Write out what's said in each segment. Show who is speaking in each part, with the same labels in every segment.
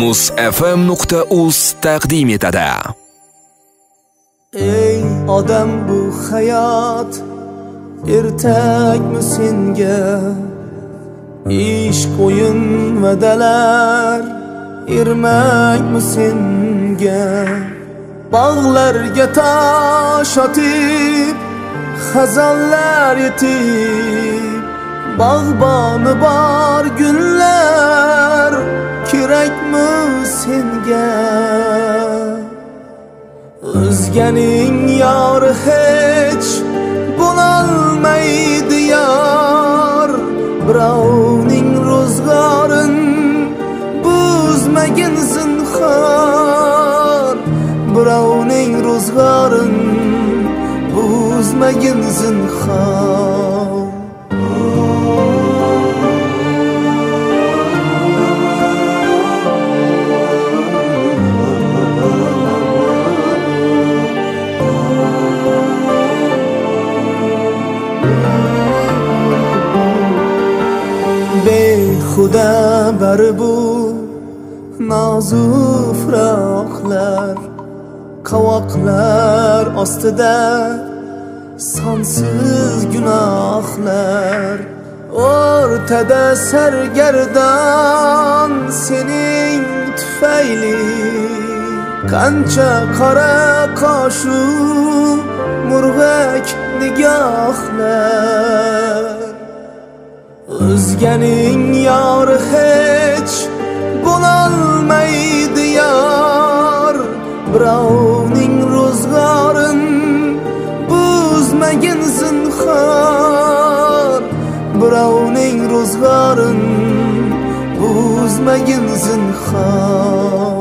Speaker 1: Muz.fm.uz taqdim etadi.
Speaker 2: Ey odam, bu hayot ertakmi senga? Ishq, o'yin, va'dalar ermakmi senga? Bog'larga tosh otib, xazonlar yetib, bog'boni bor gullar kerakmi senga? O'zganing yori hech bo'lolmaydi yor, birovning ro'zg'orin buzmagin zinhor, birovning ro'zg'orin buzmagin zinhor. Behuda bari bu nozik firoqlar, qovoqlar ostida sonsiz gunohlar. O'rtada sargardon sening tufayli, qancha qora qoshu murg'ak nigohlar. O'zganing yori hech bo'lolmaydi yor, birovning ro'zg'orin buzmagin zinhor, birovning ro'zg'orin buzmagin zinhor.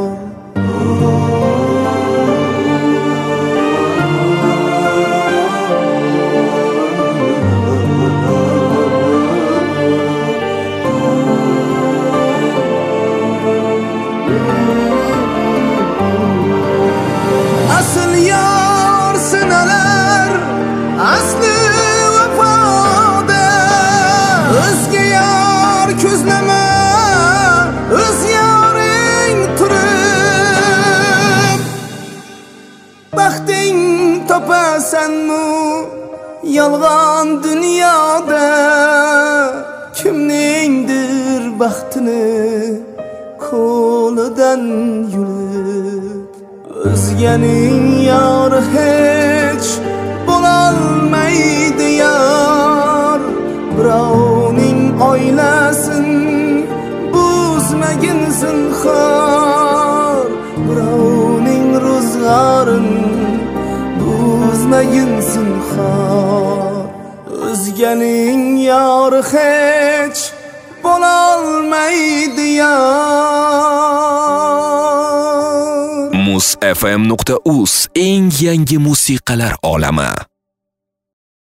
Speaker 2: Asl yor sinalar, asli vafoda. O'zga yor ko'zlama, o'z yoring turib. Baxting topasanmi yolg'on dunyoda? Kimningdir baxtini qo'lidan yulib. O'zganing yori hech bo'lolmaydi yor, birovning oilasin buzmagin zinhor, birovning ro'zg'orin buzmagin zinhor. O'zganing yori hech bo'lolmaydi yor.
Speaker 1: Muz.fm.uz eng yangi musiqalar olami.